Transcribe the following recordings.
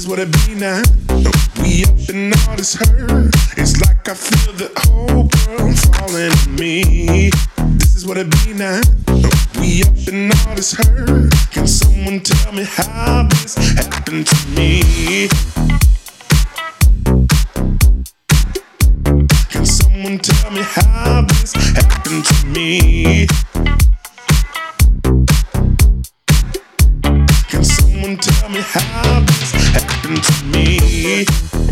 is what it be now. We up in all this hurt. It's like I feel the whole world falling on me. This is what it be now. We up in all this hurt. Can someone tell me how this happened to me? Can someone tell me how this happened to me? Can someone tell me how this happened to me?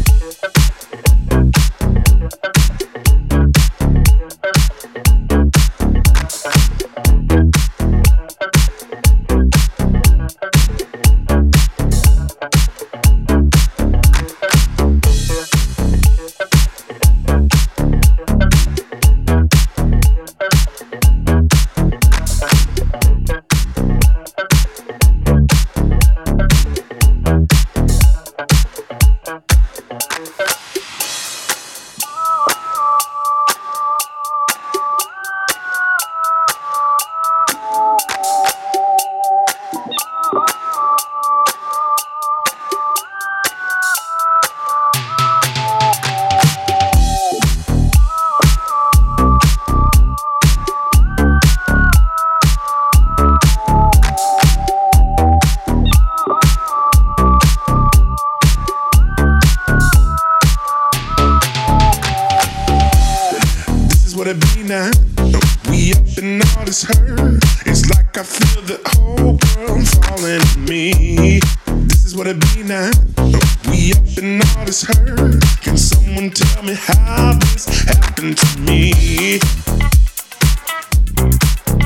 What it be now? We up in all this hurt. It's like I feel the whole world falling on me. This is what it be now. We up in all this hurt. Can someone tell me how this happened to me?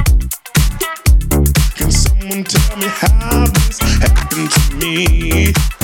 Can someone tell me how this happened to me?